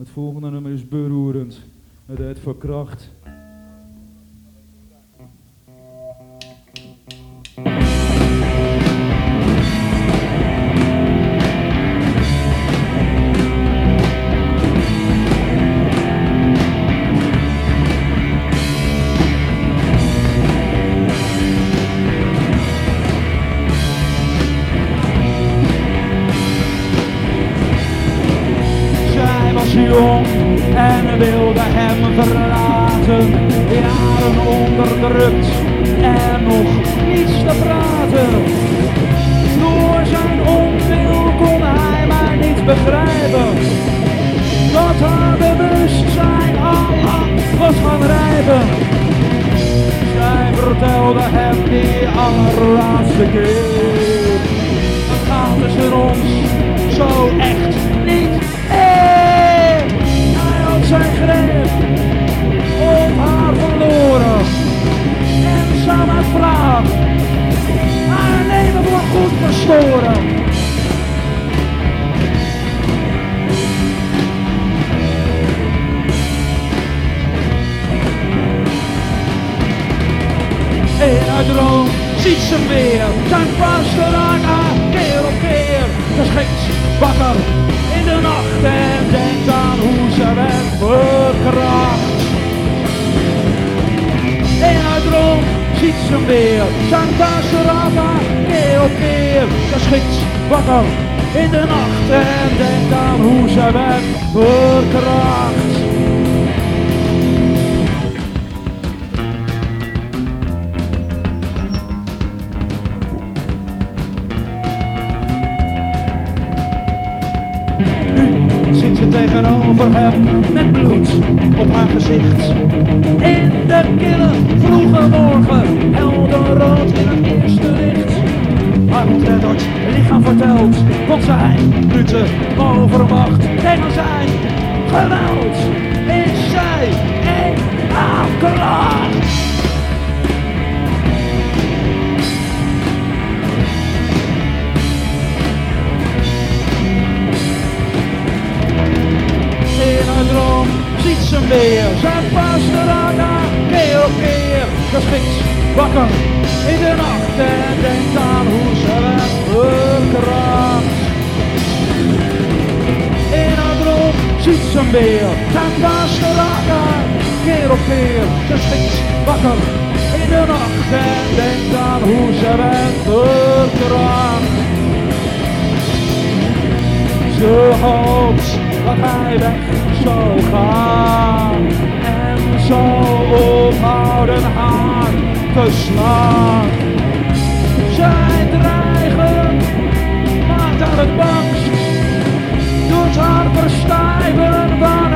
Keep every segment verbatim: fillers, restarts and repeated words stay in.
Het volgende nummer is beroerend. Het heet Verkracht. Jong en wilde hem verlaten, jaren onderdrukt en nog niets te praten. Door zijn onwil kon hij maar niet begrijpen dat haar bewustzijn al lang was gaan rijpen. Zij vertelde hem die allerlaatste keer: het gaat tussen ons zo echt niet. Zijn greep op haar verloren en zou haar vraag haar leven voor goed verstoren. In haar droom ziet ze weer zijn vaste raak aan, keer op keer. Ze schrikt wakker in de nacht en denkt aan hoe ze werd verkracht. In haar droom ziet ze weer zijn vaste raak aan, keer op keer. Ze schrikt wakker in de nacht en denkt aan hoe ze werd verkracht. Zit ze tegenover hem met bloed op haar gezicht. In de kille vroege morgen, helder rood in het eerste licht. Haar ontredderd lichaam vertelt wat zijn minuten overmacht. Tegen zijn geweld is zij een aanklacht. In haar droom ziet ze weer zijn vaste raak aan, keer op keer. Ze schrikt wakker in de nacht en denkt aan hoe ze werd verkracht. In haar droom ziet ze weer zijn vaste raak aan, keer op keer. Ze schrikt wakker in de nacht en denkt aan hoe ze werd verkracht. Ze hoopt dat hij weg zou gaan en zou ophouden haar te slaan. Zij dreigen maakt haar het bangst, doet haar verstijven van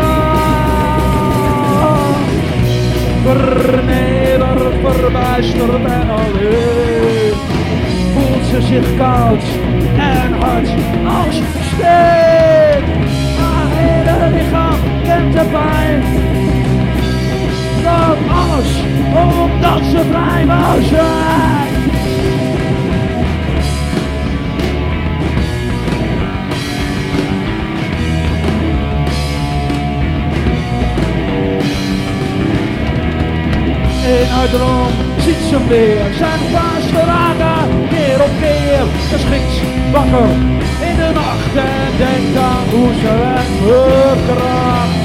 angst. Vernederd, verbijsterd en alleen voelt ze zich koud en hard als steen. Haar hele lichaam kent de pijn. Dat alles omdat ze vrij wou zijn. In haar droom ziet ze weer zijn vaste raken, keer op keer. Ze schrikt wakker in de nacht en denkt aan hoe ze werd verkracht.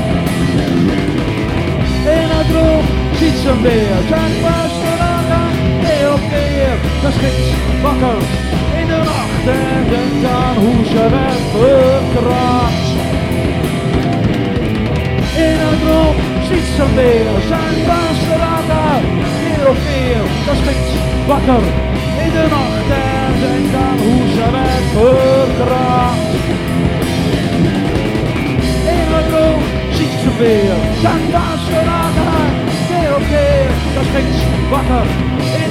In haar droom ziet ze weer zijn vaste raken, keer op keer. Ze schrikt wakker in de nacht en denkt aan hoe ze werd verkracht. In haar droom ziet ze weer zijn vaste raken, keer op keer. Ze schrikt wakker in de nacht en denkt aan hoe ze werd verkracht. In haar droom ziet ze weer zijn vaste raken, keer op keer. Ze schrikt wakker